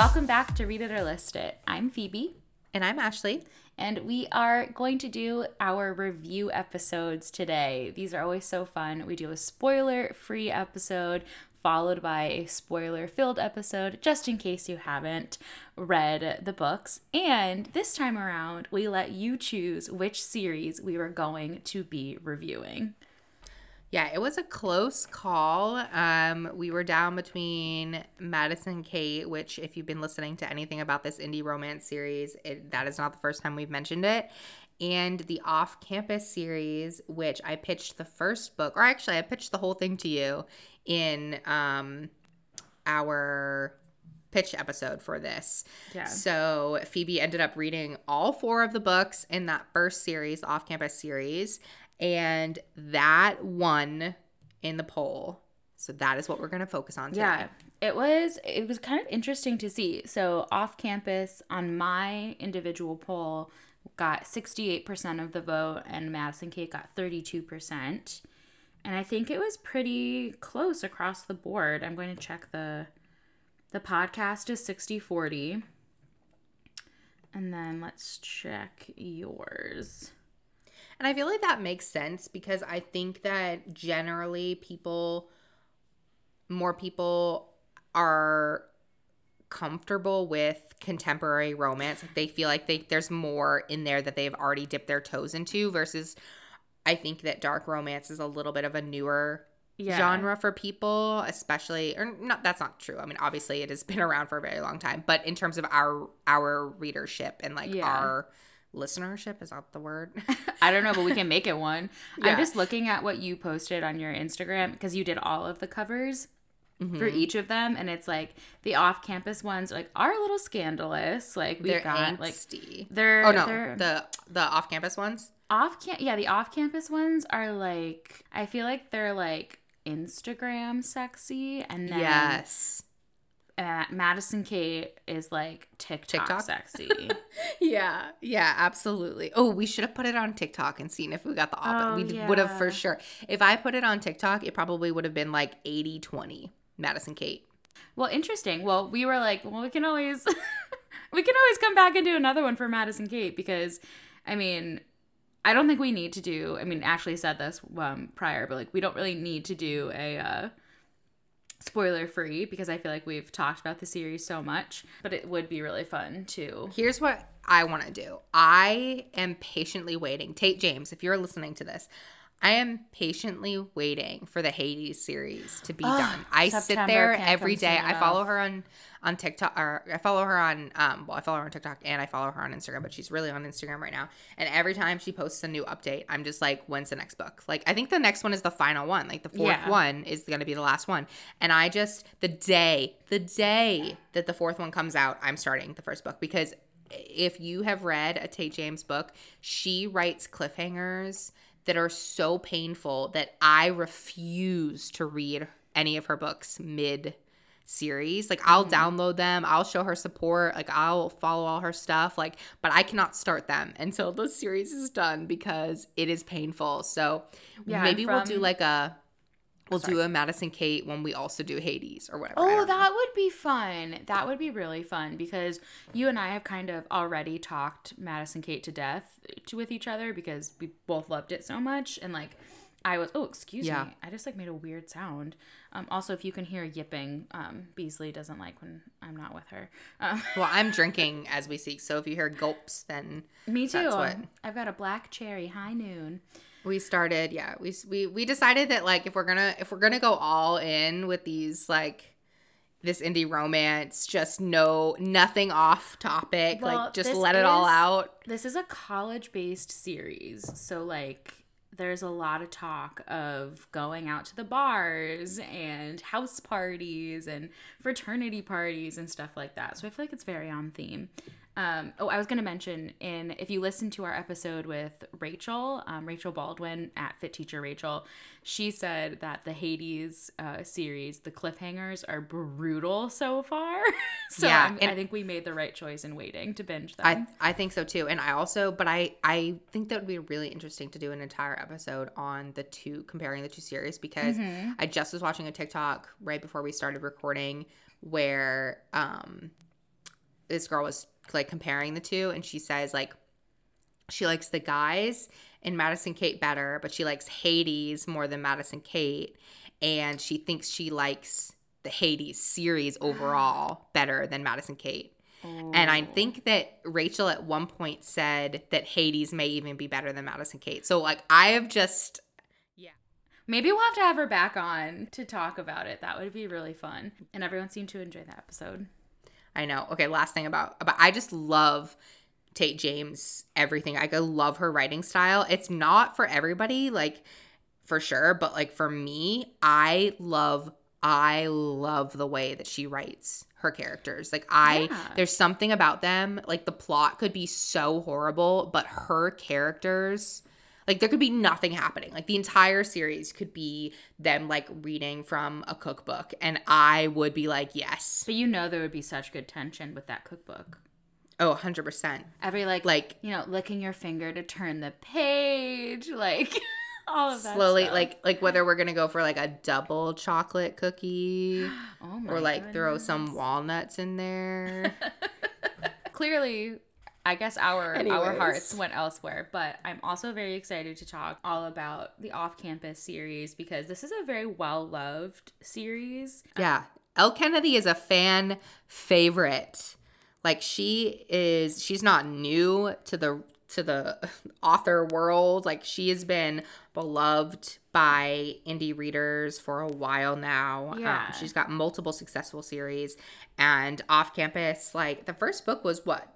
Welcome back to Read It or List It. I'm Phoebe. And I'm Ashley. And we are going to do our review episodes today. These are always so fun. We do a spoiler-free episode followed by a spoiler-filled episode, just in case you haven't read the books. And this time around, we let you choose which series we were going to be reviewing. Yeah, it was a close call. We were down between Madison Kate, which if you've been listening to anything about this indie romance series, that is not the first time we've mentioned it, and the Off-Campus series, which I pitched the first book, or actually I pitched the whole thing to you in our pitch episode for this. Yeah. So Phoebe ended up reading all 4 of the books in that first series, the Off-Campus series. And that won in the poll. So that is what we're going to focus on today. Yeah, it was kind of interesting to see. So Off Campus on my individual poll got 68% of the vote and Madison Kate got 32%. And I think it was pretty close across the board. I'm going to check the podcast is 60-40. And then let's check yours. And I feel like that makes sense because I think that generally more people are comfortable with contemporary romance. Like they feel like there's more in there that they've already dipped their toes into versus I think that dark romance is a little bit of a newer genre for people, especially, or not, that's not true. I mean, obviously it has been around for a very long time, but in terms of our readership and our listenership, is that the word? I don't know, but we can make it one. Yeah. I'm just looking at what you posted on your Instagram because you did all of the covers for each of them, and it's like the off-campus ones are a little scandalous. Like we've they're got angsty. they're the off-campus ones. The off-campus ones are like, I feel like they're like Instagram sexy, and then yes. Madison Kate is like TikTok sexy. Yeah, absolutely. Oh, we should have put it on TikTok and seen if we got the opposite. We would have for sure. If I put it on TikTok, it probably would have been like 80-20 Madison Kate. Well, interesting. Well, we were like, we can always come back and do another one for Madison Kate because, I mean, I don't think we need to do. I mean, Ashley said this prior, but we don't really need to do a spoiler free because I feel like we've talked about the series so much, but it would be really fun too. Here's what I want to do. I am patiently waiting. Tate James, if you're listening to this, I am patiently waiting for the Hades series to be done. I sit there every day. I follow her on TikTok, or I follow her on I follow her on TikTok and I follow her on Instagram, but she's really on Instagram right now. And every time she posts a new update, I'm just like, when's the next book? Like, I think the next one is the final one. Like the fourth one is going to be the last one. And I just, the day that the fourth one comes out, I'm starting the first book because if you have read a Tate James book, she writes cliffhangers that are so painful that I refuse to read any of her books mid-series. Like, I'll download them. I'll show her support. Like, I'll follow all her stuff. Like, but I cannot start them until the series is done because it is painful. So maybe we'll do do a Madison Kate when we also do Hades or whatever. Oh, that would be fun. That would be really fun because you and I have kind of already talked Madison Kate to death with each other because we both loved it so much. And excuse me. I just made a weird sound. Also, if you can hear yipping, Beasley doesn't like when I'm not with her. Well, I'm drinking as we speak. So if you hear gulps, then me too. That's what... I've got a black cherry high noon. We started, we decided that if we're gonna go all in with these this indie romance, just nothing off topic, just let it all out. This is a college-based series, so there's a lot of talk of going out to the bars and house parties and fraternity parties and stuff like that. So I feel like it's very on theme. I was going to mention if you listen to our episode with Rachel Baldwin at Fit Teacher Rachel, she said that the Hades series, the cliffhangers are brutal so far. So yeah, I think we made the right choice in waiting to binge them. I think so too. And I think that would be really interesting to do an entire episode on comparing the two series because I just was watching a TikTok right before we started recording where this girl was like comparing the two, and she says like she likes the guys in Madison Kate better, but she likes Hades more than Madison Kate, and she thinks she likes the Hades series overall better than Madison Kate. Ooh. And I think that Rachel at one point said that Hades may even be better than Madison Kate. So like I have just maybe we'll have to have her back on to talk about it. That would be really fun. And everyone seemed to enjoy that episode. I know. Okay, last thing about I just love Tate James, everything. I love her writing style. It's not for everybody, like for sure, but like for me, I love the way that she writes her characters. Like there's something about them, like the plot could be so horrible, but her characters, like there could be nothing happening. Like the entire series could be them like reading from a cookbook, and I would be like, yes. But there would be such good tension with that cookbook. Oh, 100%. Every like licking your finger to turn the page, like all of that slowly stuff. like whether we're gonna go for like a double chocolate cookie or like goodness. Throw some walnuts in there. Clearly I guess our hearts went elsewhere, but I'm also very excited to talk all about the Off-Campus series because this is a very well-loved series. Yeah. Elle Kennedy is a fan favorite. Like she's not new to the author world. Like she has been beloved by indie readers for a while now. Yeah. She's got multiple successful series, and Off-Campus, like the first book was what?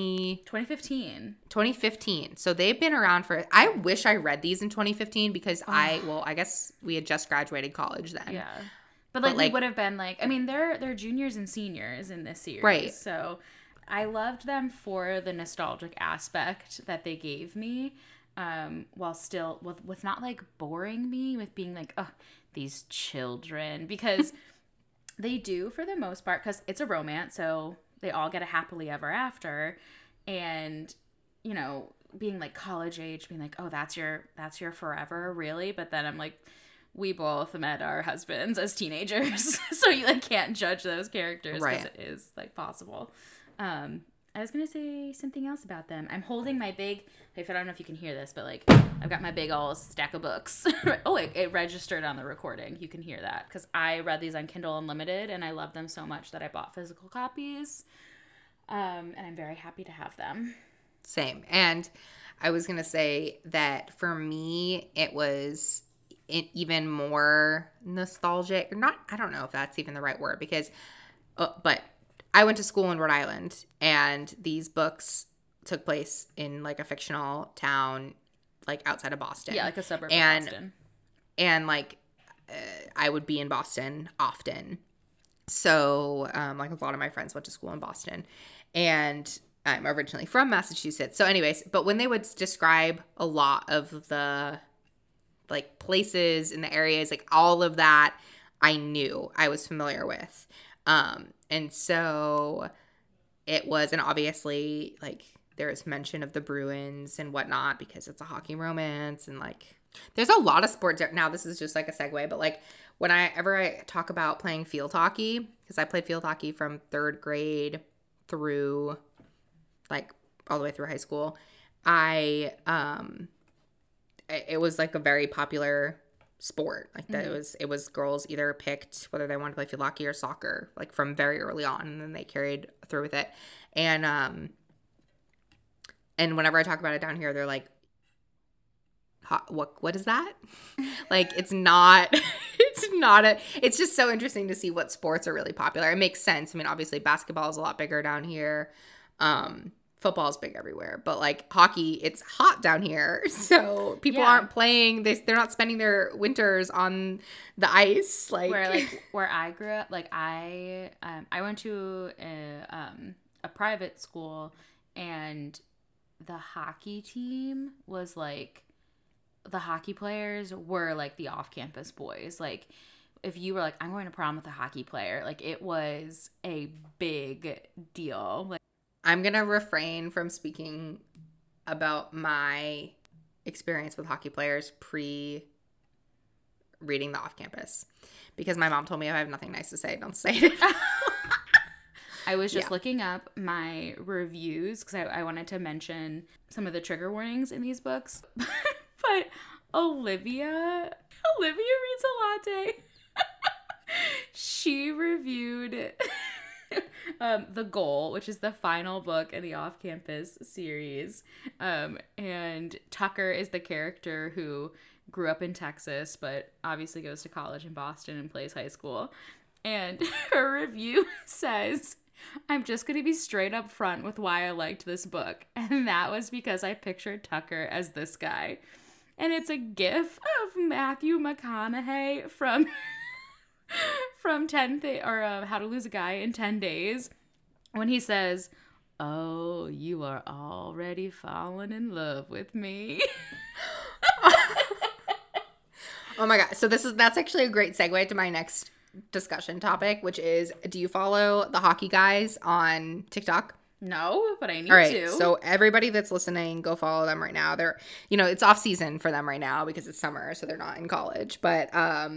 2015. So they've been around for, I wish I read these in 2015 because I guess we had just graduated college then. Yeah. But like we would have been like, I mean, they're juniors and seniors in this series. Right. So I loved them for the nostalgic aspect that they gave me, while still with not like boring me with being like, oh, these children, because they do for the most part, because it's a romance, so they all get a happily ever after, and being like college age, being like, oh, that's your forever, really? But then I'm like, we both met our husbands as teenagers, so you like can't judge those characters because it is like possible. I was gonna say something else about them. I'm holding my big, I don't know if you can hear this, but like I've got my big old stack of books. Oh, it registered on the recording. You can hear that because I read these on Kindle Unlimited and I love them so much that I bought physical copies. And I'm very happy to have them. Same. And I was gonna say that for me, it was even more nostalgic. I don't know if that's even the right word because, but I went to school in Rhode Island, and these books took place in like a fictional town, like outside of Boston. Yeah, like a suburb of Boston. And like I would be in Boston often. So like a lot of my friends went to school in Boston, and I'm originally from Massachusetts. So anyways, but when they would describe a lot of the like places in the areas, like all of that I knew, I was familiar with. And so it was, and obviously like there's mention of the Bruins and whatnot because it's a hockey romance, and like there's a lot of sports. Now this is just like a segue, but like whenever I talk about playing field hockey, because I played field hockey from 3rd grade through like all the way through high school, it was like a very popular sport. Like that, it was girls either picked whether they wanted to play field hockey or soccer, like from very early on, and then they carried through with it. And whenever I talk about it down here, they're like, what is that? Like it's just so interesting to see what sports are really popular. It makes sense. I mean, obviously basketball is a lot bigger down here. Football is big everywhere, but like hockey, it's hot down here, so people aren't playing. They're not spending their winters on the ice. Like where I grew up, like I went to a private school, and the hockey team was like, the hockey players were like the off-campus boys. Like if you were like, I'm going to prom with a hockey player, like it was a big deal. Like, I'm going to refrain from speaking about my experience with hockey players pre-reading The Off-Campus because my mom told me I have nothing nice to say. Don't say it. I was just looking up my reviews because I wanted to mention some of the trigger warnings in these books. But Olivia reads a latte. She reviewed The Goal, which is the final book in the Off-Campus series. And Tucker is the character who grew up in Texas, but obviously goes to college in Boston and plays high school. And her review says, I'm just going to be straight up front with why I liked this book. And that was because I pictured Tucker as this guy. And it's a gif of Matthew McConaughey from How to Lose a Guy in 10 Days when he says, oh, you are already falling in love with me. Oh my God. So that's actually a great segue to my next discussion topic, which is, do you follow the hockey guys on TikTok? No, but I need to. So everybody that's listening, go follow them right now. They're, it's off season for them right now because it's summer, so they're not in college. But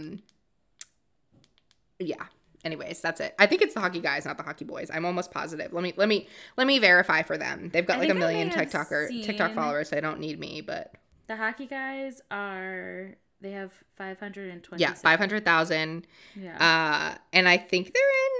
yeah. Anyways, that's it. I think it's the hockey guys, not the hockey boys. I'm almost positive. Let me verify for them. They've got like a million TikTok followers, so they don't need me. But the hockey guys they have 520. Yeah, 500,000. Yeah. And I think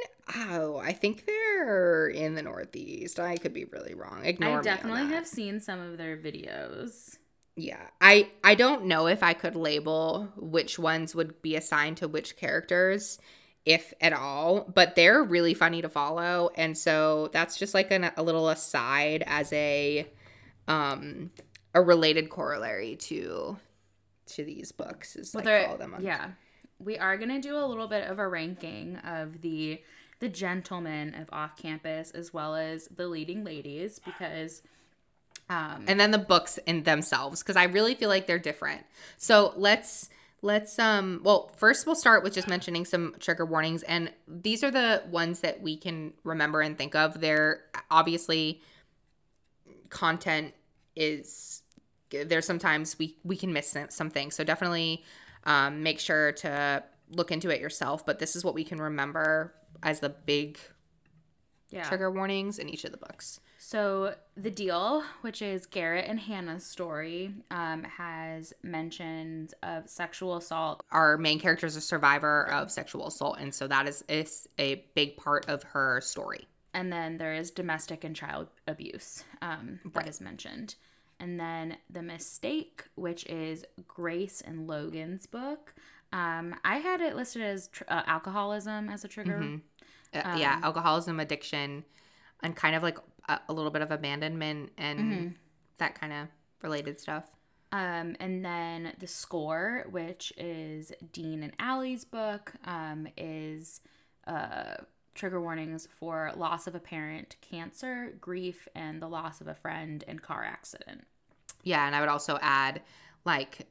they're in the Northeast. I could be really wrong. Ignore me. I definitely have seen some of their videos. Yeah. I don't know if I could label which ones would be assigned to which characters, if at all, but they're really funny to follow. And so that's just like a little aside as a related corollary to these books is follow them on. Yeah. We are going to do a little bit of a ranking of the gentlemen of Off-Campus as well as the leading ladies because and then the books in themselves, because I really feel like they're different. So let's first we'll start with just mentioning some trigger warnings, and these are the ones that we can remember and think of. They're obviously content is there's sometimes we can miss some things, so definitely make sure to look into it yourself, but this is what we can remember as the big trigger warnings in each of the books. So The Deal, which is Garrett and Hannah's story, has mentions of sexual assault. Our main character is a survivor of sexual assault, and so that is a big part of her story. And then there is domestic and child abuse that is mentioned. And then The Mistake, which is Grace and Logan's book. I had it listed as alcoholism as a trigger. Mm-hmm. Alcoholism, addiction, and kind of like a little bit of abandonment and that kind of related stuff. And then The Score, which is Dean and Allie's book, is trigger warnings for loss of a parent, cancer, grief, and the loss of a friend and car accident. Yeah, and I would also add like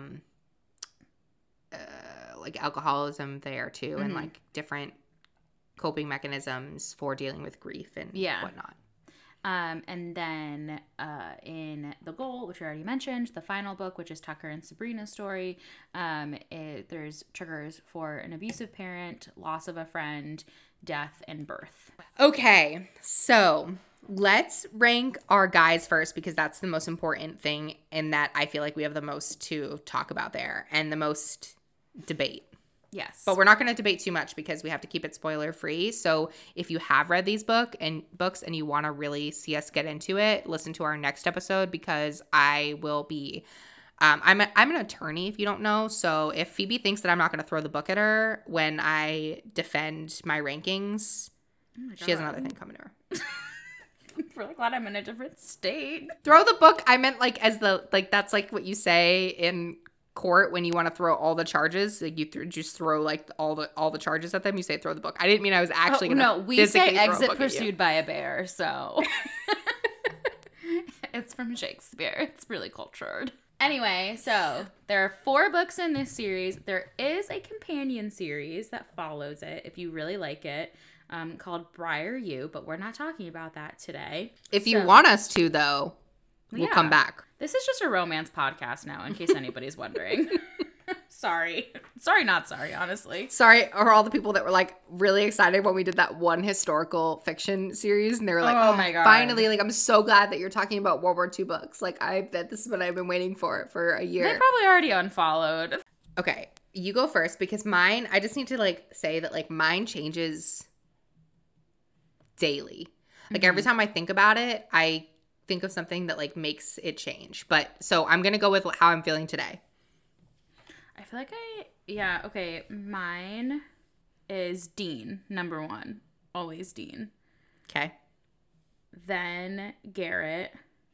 alcoholism there too, and like different coping mechanisms for dealing with grief and whatnot. And then in The Goal, which I already mentioned, the final book, which is Tucker and Sabrina's story, there's triggers for an abusive parent, loss of a friend, death, and birth. Okay, so let's rank our guys first, because that's the most important thing, in that I feel like we have the most to talk about there and the most debate. Yes. But we're not going to debate too much because we have to keep it spoiler free. So if you have read these books and you want to really see us get into it, listen to our next episode, because I will be I'm an attorney, if you don't know. So if Phoebe thinks that I'm not going to throw the book at her when I defend my rankings, she has another thing coming to her. I'm really glad I'm in a different state. Throw the book. I meant that's like what you say in court when you want to throw all the charges. Like you just throw like all the charges at them. You say throw the book. I didn't mean I was actually going to. No, we say exit pursued by a bear. So it's from Shakespeare. It's really cultured. Anyway, so there are 4 books in this series. There is a companion series that follows it if you really like it, called Briar U, but we're not talking about that today. If you want us to, though, we'll come back. This is just a romance podcast now, in case anybody's wondering. Sorry. Sorry, not sorry, honestly. Sorry, or all the people that were like really excited when we did that one historical fiction series, and they were like, "Oh my god, finally!" Like, I'm so glad that you're talking about World War II books. Like, this is what I've been waiting for a year. They probably already unfollowed. Okay, you go first because mine. I just need to like say that like mine changes daily. Like every time I think about it, I think of something that like makes it change. But so I'm gonna go with how I'm feeling today. I feel like okay. Mine is Dean, number 1. Always Dean. Okay. Then Garrett.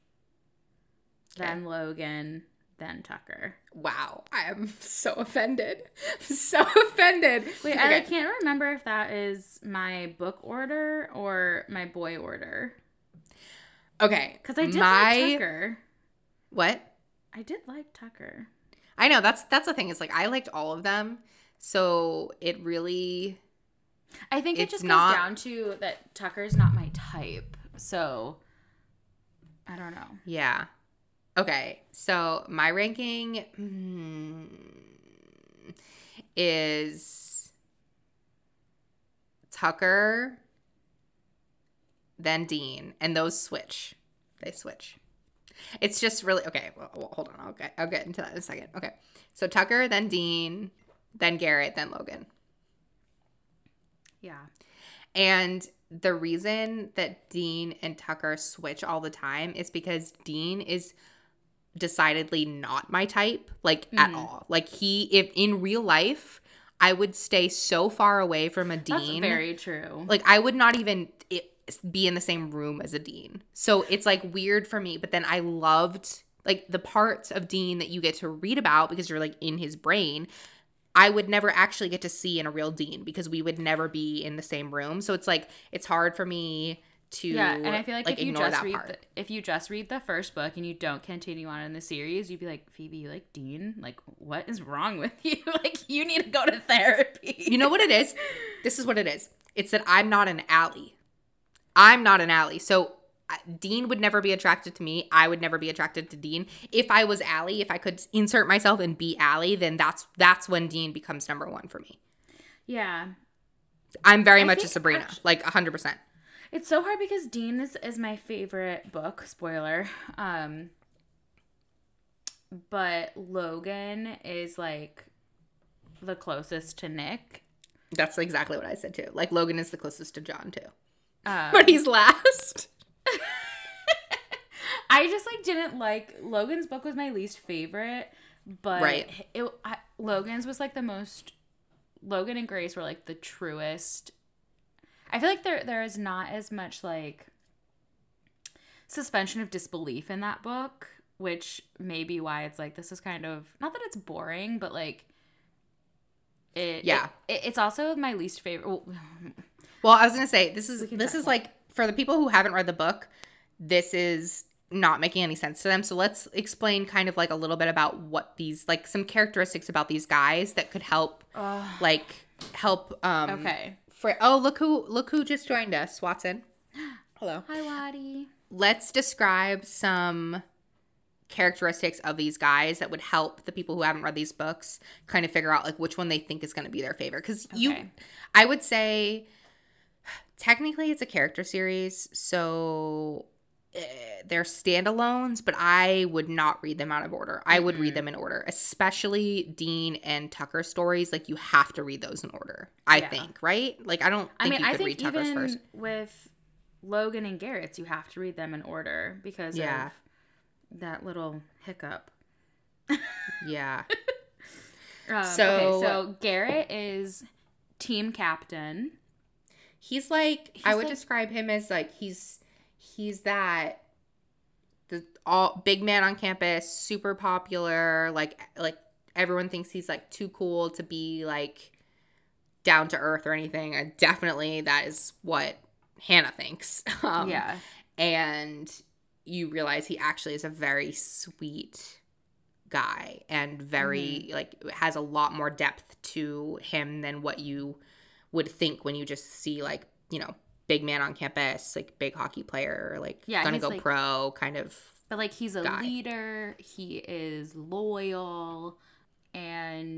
Then Logan. Then Tucker. Wow. I am so offended. So offended. Wait, okay. I can't remember if that is my book order or my boy order. Okay. Because I did like Tucker. What? I did like Tucker. I know. That's the thing. Is like I liked all of them. So it really... I think it just comes down to that Tucker's not my type. So, I don't know. Yeah. Okay. So, my ranking is Tucker, then Dean. And those switch. They switch. It's just really... Okay. Well, hold on. I'll get into that in a second. Okay. So, Tucker, then Dean, then Garrett, then Logan. Yeah. And the reason that Dean and Tucker switch all the time is because Dean is decidedly not my type, like at all. Like if in real life, I would stay so far away from a Dean. That's very true. Like I would not even be in the same room as a Dean. So it's like weird for me. But then I loved like the parts of Dean that you get to read about because you're like in his brain. I would never actually get to see in a real Dean because we would never be in the same room. So it's like it's hard for me to and I feel like if you just read the first book and you don't continue on in the series, you'd be like, Phoebe, you like Dean? Like, what is wrong with you? Like, you need to go to therapy. You know what it is? This is what it is. It's that I'm not an Allie. I'm not an Allie. So Dean would never be attracted to me. I would never be attracted to Dean. If I was Allie, if I could insert myself and be Allie, then that's when Dean becomes number 1 for me. Yeah. I'm very much a Sabrina, like 100%. It's so hard because Dean is my favorite book, spoiler. But Logan is like the closest to Nick. That's exactly what I said too. Like Logan is the closest to John too. But he's last. I just like didn't like Logan's book was my least favorite, but Logan's was like the most. Logan and Grace were like the truest. I feel like there is not as much like suspension of disbelief in that book, which may be why it's like this is kind of not that it's boring, but like it's also my least favorite. Well, I was gonna say this is like for the people who haven't read the book, this is not making any sense to them. So let's explain kind of like a little bit about what these like some characteristics about these guys that could help okay. Look who just joined us, Watson. Hello. Hi, Waddy. Let's describe some characteristics of these guys that would help the people who haven't read these books kind of figure out like which one they think is going to be their favorite. Because I would say technically it's a character series, so they're standalones, but I would not read them out of order. I would read them in order, especially Dean and Tucker stories. Like you have to read those in order, I think, right? Like I think you could read Tucker's first. With Logan and Garrett's, you have to read them in order because of that little hiccup. Yeah. So Garrett is team captain. He's like I would describe him as like he's that the all big man on campus, super popular, like everyone thinks he's like too cool to be like down to earth or anything. And definitely that is what Hannah thinks. And you realize he actually is a very sweet guy and very like has a lot more depth to him than what you would think when you just see like, you know, big man on campus, like big hockey player, like gonna go like, pro kind of. But like he's a leader, he is loyal, and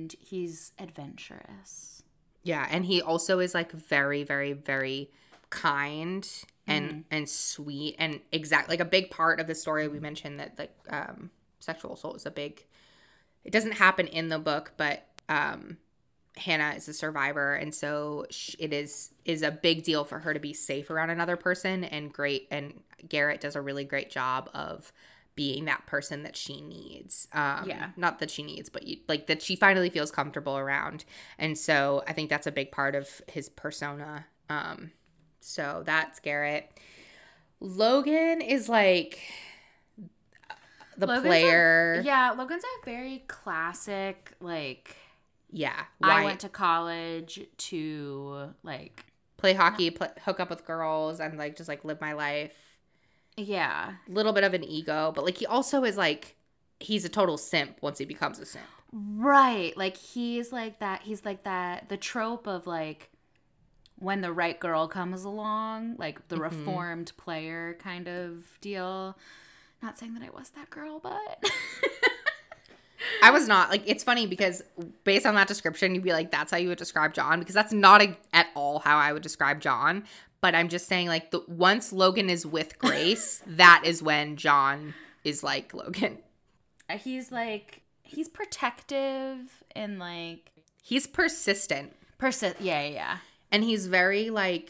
and he's adventurous. Yeah, and he also is like very, very, very kind and sweet, and like a big part of the story. We mentioned that like sexual assault is a big. It doesn't happen in the book, but Hannah is a survivor, and so it is a big deal for her to be safe around another person. And Garrett does a really great job of being that person that she needs. Not that she needs, but like that she finally feels comfortable around. And so I think that's a big part of his persona. So that's Garrett. Logan is like Logan's player. Logan's a very classic, like, yeah. I went to college to like play hockey, hook up with girls, and like just like live my life. Yeah. Little bit of an ego, but like he also is like, he's a total simp once he becomes a simp. Right. Like he's like that, the trope of like when the right girl comes along, like the reformed player kind of deal. Not saying that I was that girl, but I was not. Like, it's funny because based on that description, you'd be like, that's how you would describe John, because that's not at all how I would describe John. But I'm just saying, like, once Logan is with Grace, that is when John is like Logan. He's protective and like he's persistent. Yeah. And he's very like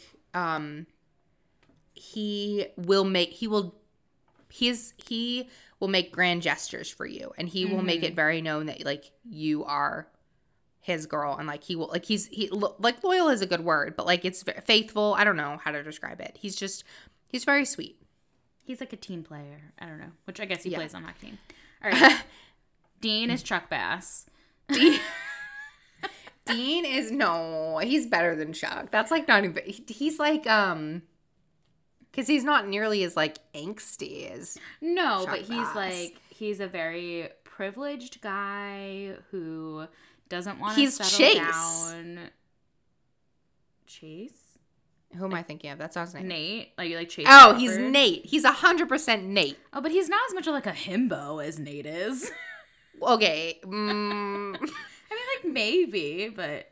he will make grand gestures for you, and he will make it very known that like you are his girl, and like he will like like loyal is a good word, but like it's faithful. I don't know how to describe it. He's very sweet. He's like a team player. I don't know, which I guess he plays on my team. All right. Dean is Chuck Bass. Dean is he's better than Chuck. That's like not even. He's like because he's not nearly as like angsty as Chuck but Bass. He's a very privileged guy who doesn't want to settle Chase. down. Chase? Who am I thinking of? That's not his name. Nate? Like Chase? Oh, Crawford? he's Nate. He's 100% Nate. Oh, but he's not as much of like a himbo as Nate is. Okay. I mean, like maybe, but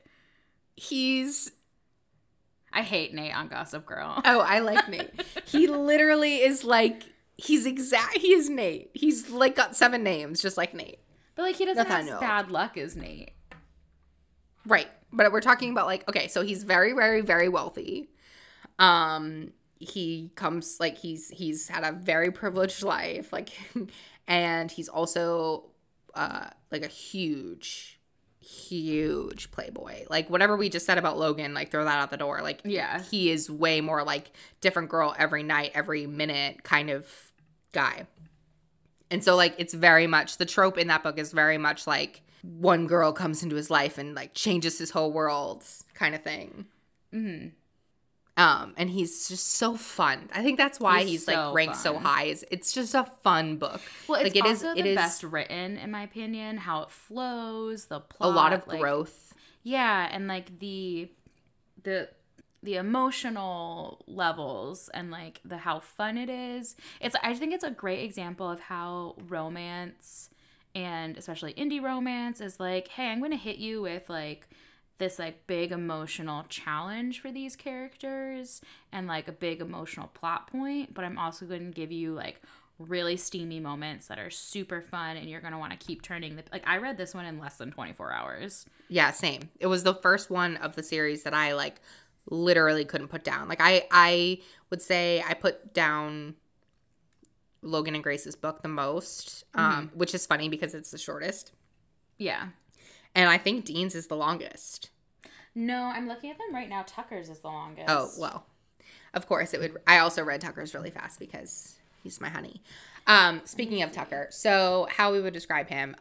I hate Nate on Gossip Girl. Oh, I like Nate. He literally is like, he is Nate. He's like got 7 names, just like Nate. But like he doesn't have bad luck as Nate. Right. But we're talking about like, okay, so he's very, very, very wealthy. He comes like he's had a very privileged life, like, and he's also like a huge playboy. Like whatever we just said about Logan, like throw that out the door. Like, yeah, he is way more like different girl every night, every minute kind of guy. And so like it's very much the trope in that book is very much like one girl comes into his life and like changes his whole world kind of thing. Mm-hmm. And he's just so fun. I think that's why he's so like ranked so high. It's just a fun book. Well, it's like, also the best written, in my opinion. How it flows, the plot, a lot of like, growth. Yeah, and like the emotional levels and like how fun it is. I think it's a great example of how romance, and especially indie romance, is like, hey, I'm going to hit you with like this like big emotional challenge for these characters and like a big emotional plot point, but I'm also going to give you like really steamy moments that are super fun, and you're going to want to keep turning like I read this one in less than 24 hours. Yeah, same. It was the first one of the series that I like literally couldn't put down. Like I would say I put down Logan and Grace's book the most, which is funny because it's the shortest. Yeah. And I think Dean's is the longest. No, I'm looking at them right now. Tucker's is the longest. Oh, well. Of course it would. I also read Tucker's really fast because he's my honey. Speaking of Tucker, so how we would describe him.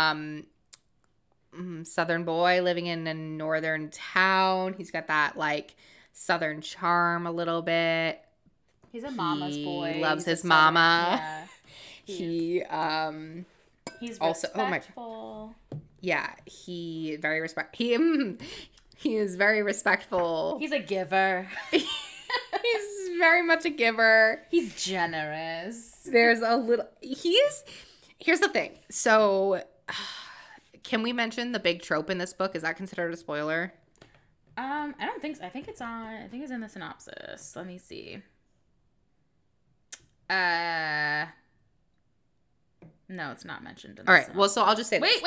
Southern boy living in a northern town. He's got that like southern charm a little bit. He's a mama's boy. He loves his mama. Yeah. He's also respectful. Yeah, he is very respectful. He's a giver. He's very much a giver. He's generous. Here's the thing. So Can we mention the big trope in this book? Is that considered a spoiler? I don't think so. I think it's in the synopsis. Let me see. No, it's not mentioned in the synopsis. Well, so I'll just say wait.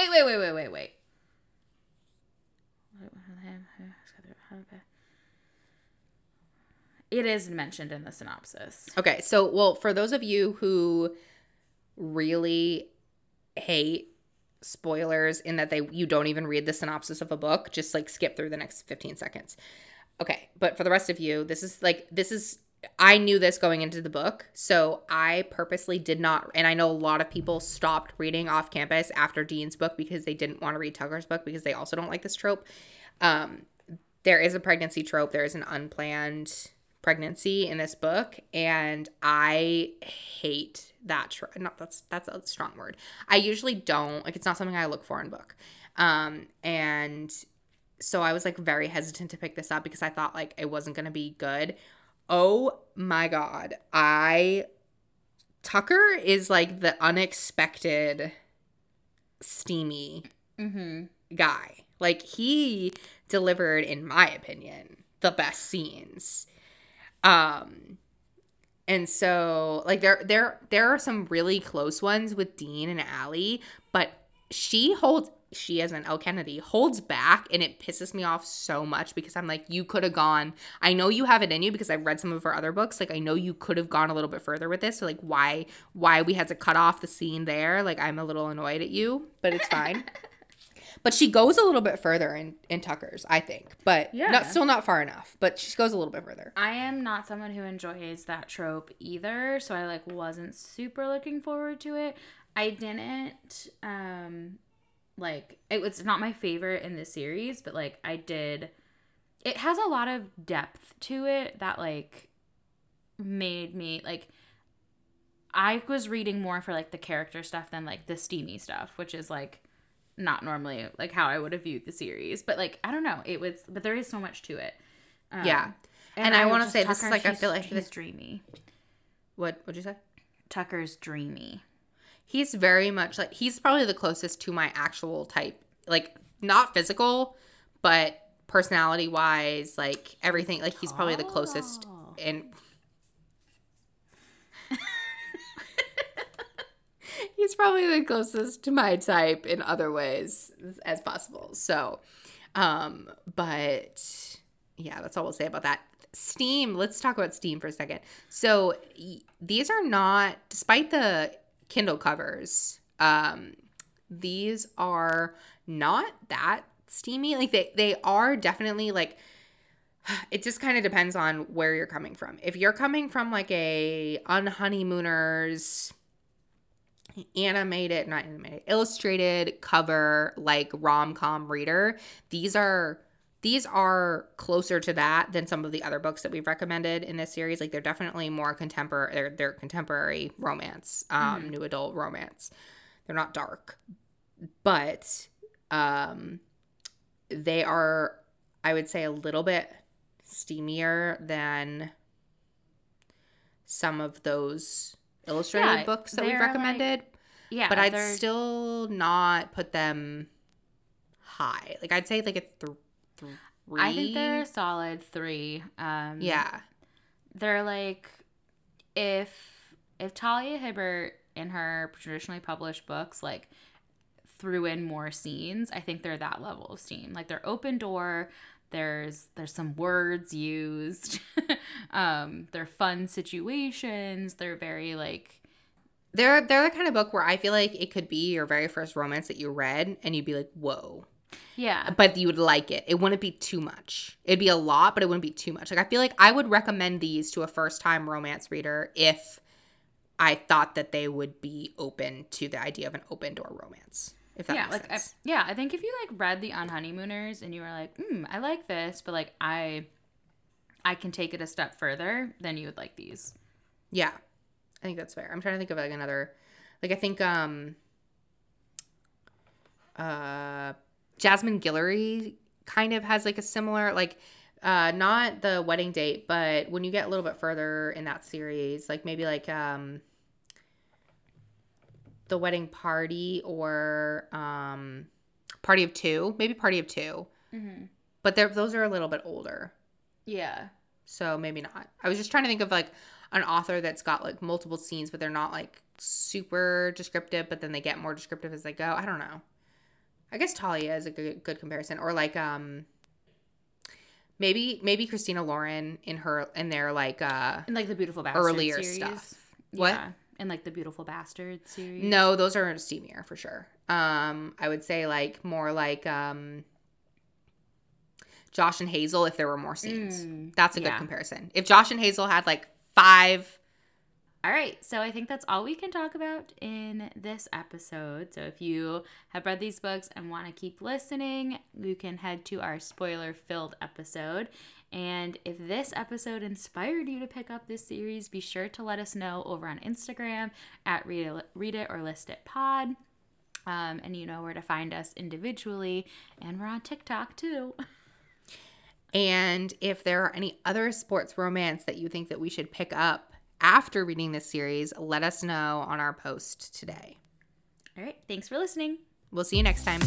It is mentioned in the synopsis. Okay, so, well, for those of you who really hate spoilers in that you don't even read the synopsis of a book, just like skip through the next 15 seconds. Okay, but for the rest of you, this is I knew this going into the book, so I purposely did not, and I know a lot of people stopped reading off campus after Dean's book because they didn't want to read Tucker's book because they also don't like this trope. There is a pregnancy trope. There is an unplanned pregnancy in this book, and I hate that that's a strong word. I usually don't, like, it's not something I look for in book. And so I was like very hesitant to pick this up because I thought like it wasn't going to be good. Oh my God. Tucker is like the unexpected steamy guy. Like, he delivered, in my opinion, the best scenes. And so like there are some really close ones with Dean and Allie, but she as an Elle Kennedy holds back, and it pisses me off so much because I'm like, you could have gone, I know you have it in you because I've read some of her other books, like I know you could have gone a little bit further with this, so like why we had to cut off the scene there, like I'm a little annoyed at you, but it's fine. But she goes a little bit further in Tucker's, I think. But still not far enough. But she goes a little bit further. I am not someone who enjoys that trope either. So I like wasn't super looking forward to it. I didn't like it's not my favorite in this series, but like it has a lot of depth to it that like made me like, I was reading more for like the character stuff than like the steamy stuff, which is like not normally like how I would have viewed the series, but like I don't know, but there is so much to it. Yeah, and I want to say this is like, I feel like he's dreamy. What'd you say? Tucker's dreamy. He's very much like, he's probably the closest to my actual type, like not physical, but personality wise, like everything. Like he's probably the closest in. He's probably the closest to my type in other ways as possible. So, but yeah, that's all we'll say about that. Steam. Let's talk about Steam for a second. So these are not, despite the Kindle covers, these are not that steamy. Like they are definitely like, it just kind of depends on where you're coming from. If you're coming from like a Unhoneymooners illustrated cover, like rom-com reader, these are closer to that than some of the other books that we've recommended in this series. Like they're definitely more contemporary. They're contemporary romance, new adult romance. They're not dark, but they are, I would say, a little bit steamier than some of those illustrated books that we've recommended. Like, but I'd still not put them high. Like I'd say like a 3. I think they're a solid 3. Yeah. They're like, if Talia Hibbert in her traditionally published books like threw in more scenes, I think they're that level of steam. Like they're open door. There's some words used. They're fun situations. They're very like, they're the kind of book where I feel like it could be your very first romance that you read and you'd be like, whoa. Yeah. But you would like it. It wouldn't be too much. It'd be a lot, but it wouldn't be too much. Like I feel like I would recommend these to a first-time romance reader if I thought that they would be open to the idea of an open door romance. If that makes sense. I think if you like read the Unhoneymooners and you were like, I like this, but like I can take it a step further, then you would like these. Yeah. I think that's fair. I'm trying to think of like another, like I think Jasmine Guillory kind of has like a similar, like not The Wedding Date, but when you get a little bit further in that series, like maybe like The Wedding Party or Party of Two. Maybe Party of Two. Mm-hmm. But those are a little bit older. Yeah. So maybe not. I was just trying to think of like an author that's got like multiple scenes, but they're not like super descriptive, but then they get more descriptive as they go. I don't know. I guess Talia is a good comparison. Or like maybe Christina Lauren in their like in like the Beautiful Bastard earlier series. Stuff. What? Yeah. In like the Beautiful Bastard series. No, those are steamier for sure. I would say like more like Josh and Hazel if there were more scenes. That's a good comparison. If Josh and Hazel had like 5. All right, so I think that's all we can talk about in this episode. So if you have read these books and want to keep listening, you can head to our spoiler-filled episode. And if this episode inspired you to pick up this series, be sure to let us know over on Instagram at Read It or List It Pod. And you know where to find us individually. And we're on TikTok too. And if there are any other sports romance that you think that we should pick up after reading this series, let us know on our post today. All right. Thanks for listening. We'll see you next time.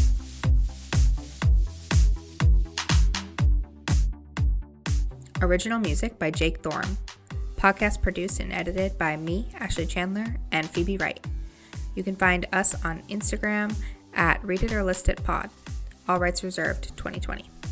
Original music by Jake Thorne. Podcast produced and edited by me, Ashley Chandler, and Phoebe Wright. You can find us on Instagram at Read It or List It Pod. All rights reserved 2020.